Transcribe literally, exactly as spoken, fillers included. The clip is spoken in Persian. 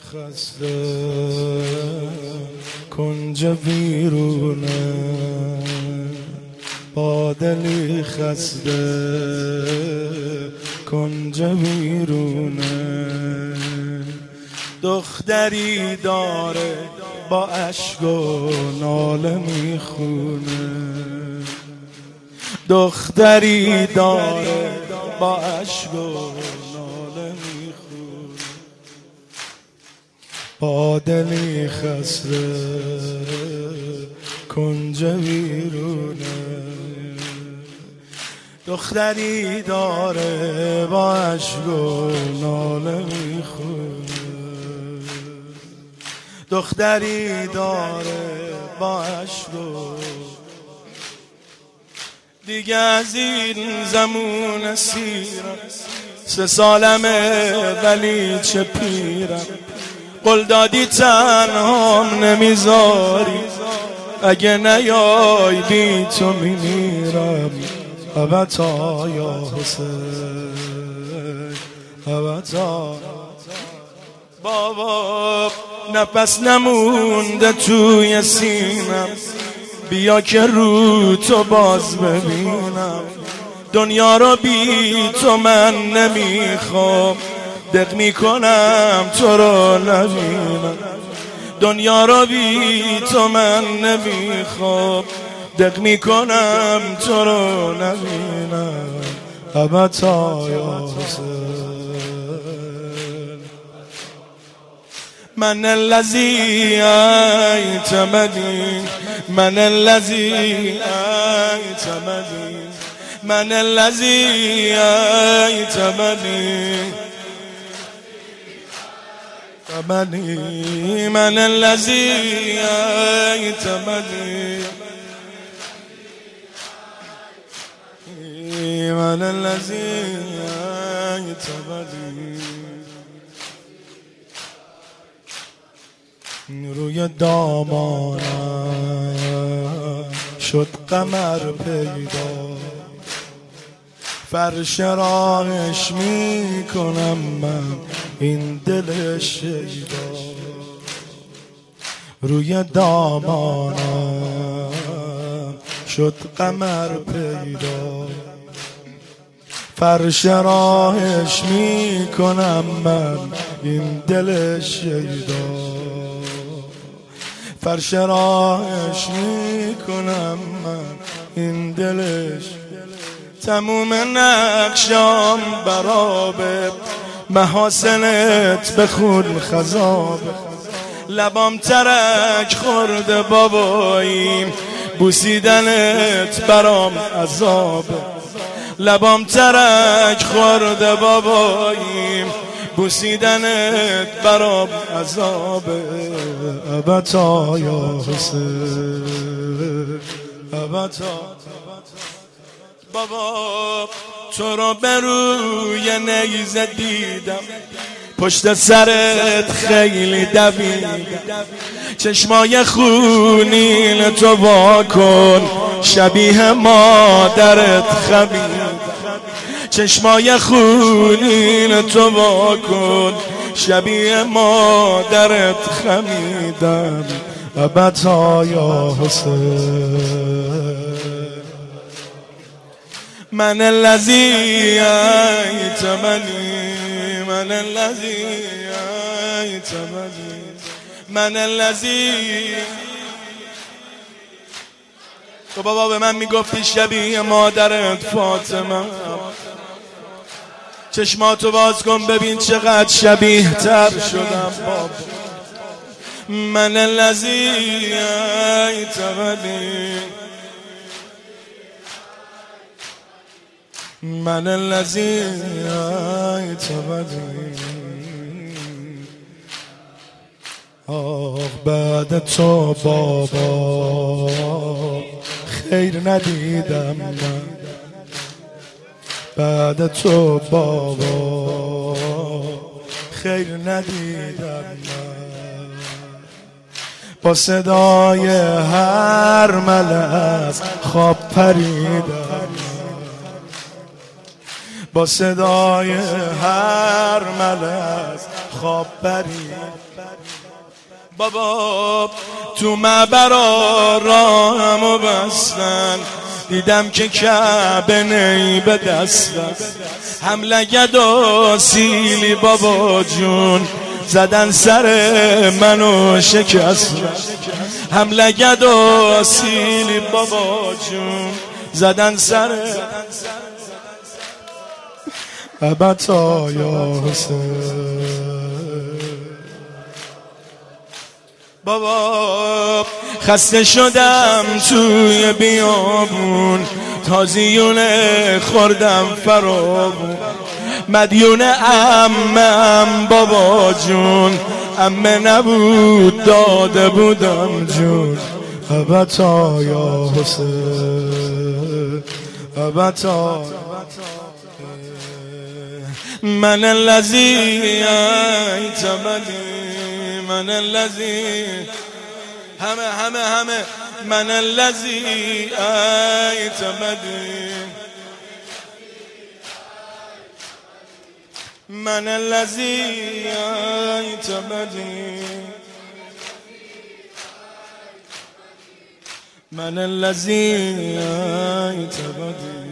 خسته کنج ویرونه با دلی خسته کنج ویرونه دختری داره با اشک و ناله میخونه دختری داره با اشک و ناله میخونه با دلی خسته کنج ویرونه دختری داره با اشک و ناله میخونه دختری داره با اشک و دیگه از این زمون سیرم سه سالمه ولی چه پیرم قول دادی تنهام نمیذاری اگه نیای بی تو میمیرم ابدا یا حسین ابدا بابا نفس نمونده توی سینم بیا که رو تو باز ببینم دنیا رو بی تو من نمیخوام دق میکنم تو رو نبینم دنیا رو بی تو من نمیخوام دق میکنم تو رو نبینم ابدا یا حسین من الذي اعتمدي من الذي اعتمدي من الذي اعتمدي من الذي اعتمدي من الذي اعتمدي روی دامانم شد قمر پیدا فرش راهش میکنم من این دل شیدا روی دامانم شد قمر پیدا فرش راهش میکنم من این دل شیدا فرش راهش میکنم من این دلش تموم نقشام برابه محاسنت به خون خذابه لبام ترک خورده باباییم بوسیدنت برام عذابه لبام ترک خورده باباییم بوسیدنت برام عذابه ابدا یا حسین ابدا بابا تو رو به روی نیزه دیدم پشت سرت خیلی دویدم چشمای خونین تو وا کن شبیه مادرت خمیدم چشمای خونین تو وا کن شبیه مادرت خمیدم ابدا یا حسین من الذي اعتمدي من الذي اعتمدي من الذي تو بابا به من میگفتی شبیه مادرت فاطمه چشماتو باز کن ببین چقدر شبیه تر شدم بابا من الذي اعتمدي من الذي اعتمدي آه بعد تو بابا خیر ندیدم من بعد تو بابا خیر ندیدم من با صدای هر ملس خواب پریدم با صدای هر ملس خواب بری. بابا تو معبرا راهمو بستن، دیدم که کعبه نی به دستن، هم لگد و سیلی بابا جون زدن سر منو شکستن، هم لگد و سیلی بابا جون زدن سر ابتا یا حسین. بابا خسته شدم توی بیابون، تازیونه خوردم فراغون، مدیون عمم بابا جون، عمه نبود داده بودم جون. ابتا یا حسین ابتا من الذی ایتمنی، من الذی همه همه همه من الذی ایتمنی، من الذی ایتمنی، من الذی ایتمنی.